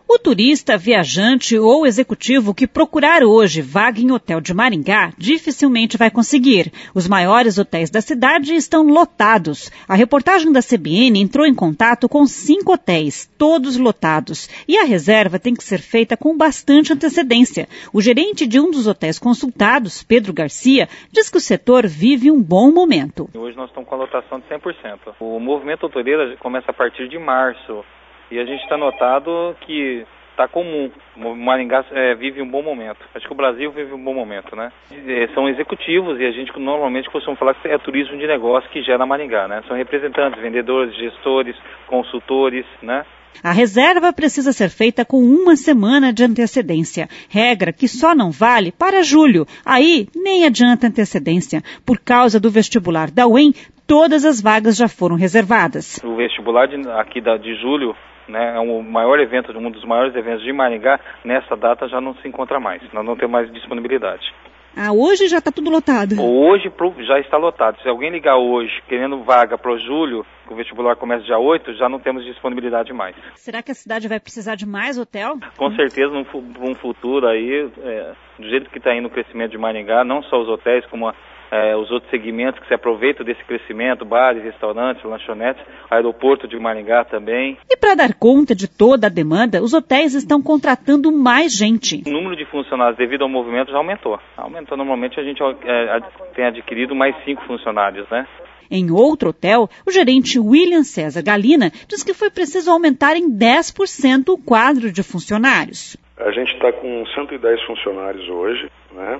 O turista, viajante ou executivo que procurar hoje vaga em hotel de Maringá dificilmente vai conseguir. Os maiores hotéis da cidade estão lotados. A reportagem da CBN entrou em contato com 5 hotéis, todos lotados. E a reserva tem que ser feita com bastante antecedência. O gerente de um dos hotéis consultados, Pedro Garcia, diz que o setor vive um bom momento. Hoje nós estamos com a lotação de 100%. O movimento hoteleiro começa a partir de março. E a gente está notado que está comum. O Maringá vive um bom momento. Acho que o Brasil vive um bom momento, né? São executivos e a gente normalmente costuma falar que é turismo de negócio que gera Maringá, né? São representantes, vendedores, gestores, consultores, né? A reserva precisa ser feita com 1 semana de antecedência. Regra que só não vale para julho. Aí nem adianta antecedência. Por causa do vestibular da UEM, todas as vagas já foram reservadas. O vestibular de julho, né, é um maior evento, um dos maiores eventos de Maringá. Nessa data já não se encontra mais. Nós não temos mais disponibilidade. Hoje já está tudo lotado? Hoje já está lotado. Se alguém ligar hoje querendo vaga para o julho, que o vestibular começa dia 8, já não temos disponibilidade mais. Será que a cidade vai precisar de mais hotel? Com certeza, num futuro aí, do jeito que está indo o crescimento de Maringá, não só os hotéis, como os outros segmentos que se aproveitam desse crescimento, bares, restaurantes, lanchonetes, aeroporto de Maringá também. E para dar conta de toda a demanda, os hotéis estão contratando mais gente. O número de funcionários devido ao movimento já aumentou. Normalmente a gente tem adquirido mais 5 funcionários, né? Em outro hotel, o gerente William César Galina diz que foi preciso aumentar em 10% o quadro de funcionários. A gente está com 110 funcionários hoje, né?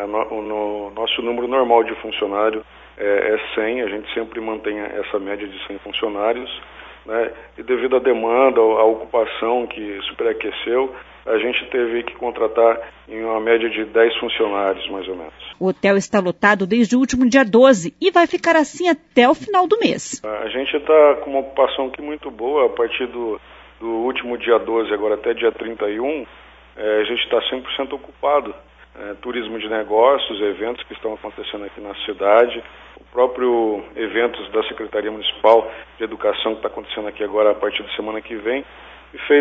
O nosso número normal de funcionário é 100, a gente sempre mantém essa média de 100 funcionários, né? E devido à demanda, à ocupação que superaqueceu, a gente teve que contratar em uma média de 10 funcionários, mais ou menos. O hotel está lotado desde o último dia 12 e vai ficar assim até o final do mês. A gente está com uma ocupação aqui muito boa, a partir do último dia 12, agora até dia 31, a gente está 100% ocupado. Turismo de negócios, eventos que estão acontecendo aqui na cidade, o próprio eventos da Secretaria Municipal de Educação que está acontecendo aqui agora a partir da semana que vem, e fez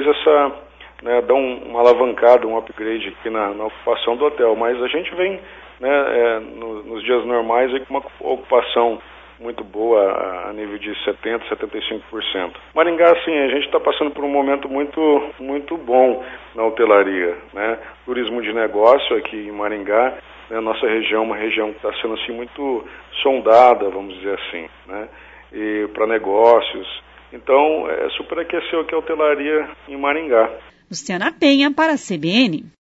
dar uma alavancada, um upgrade aqui na ocupação do hotel. Mas a gente vem nos dias normais aí, com uma ocupação muito boa, a nível de 70%, 75%. Maringá, assim, a gente está passando por um momento muito, muito bom na hotelaria, né? Turismo de negócio aqui em Maringá, né? Nossa região, uma região que está sendo assim muito sondada, vamos dizer assim, né? E para negócios. Então, superaqueceu aqui a hotelaria em Maringá. Luciana Penha para a CBN.